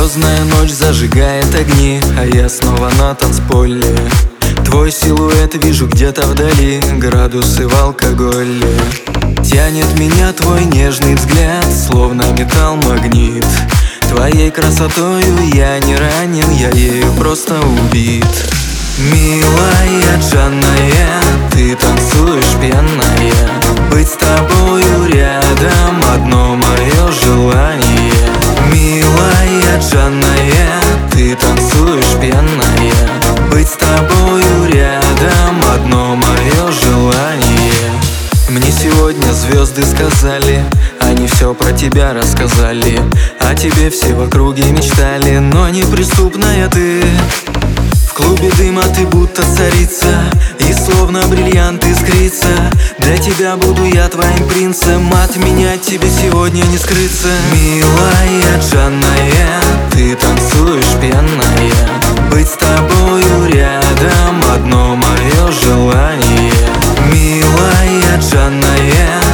Звездная ночь зажигает огни, а я снова на танцполе. Твой силуэт вижу где-то вдали, градусы в алкоголе. Тянет меня твой нежный взгляд, словно металл-магнит. Твоей красотою я не ранен, я ею просто убит. Милая Джанная, ты танцуешь пьяная. Быть с тобою рядом одно мое желание. Милая Джанная, ты танцуешь пьяная. Быть с тобою рядом одно мое желание. Мне сегодня звезды сказали, они все про тебя рассказали. О тебе все в округе мечтали, но неприступная ты. В клубе дыма ты будто царица, и словно бриллиант искрится. Для тебя буду я твоим принцем, от меня тебе сегодня не скрыться. Милая Джанная, ты танцуешь пьяная. Быть с тобою рядом одно мое желание. Милая Джанная,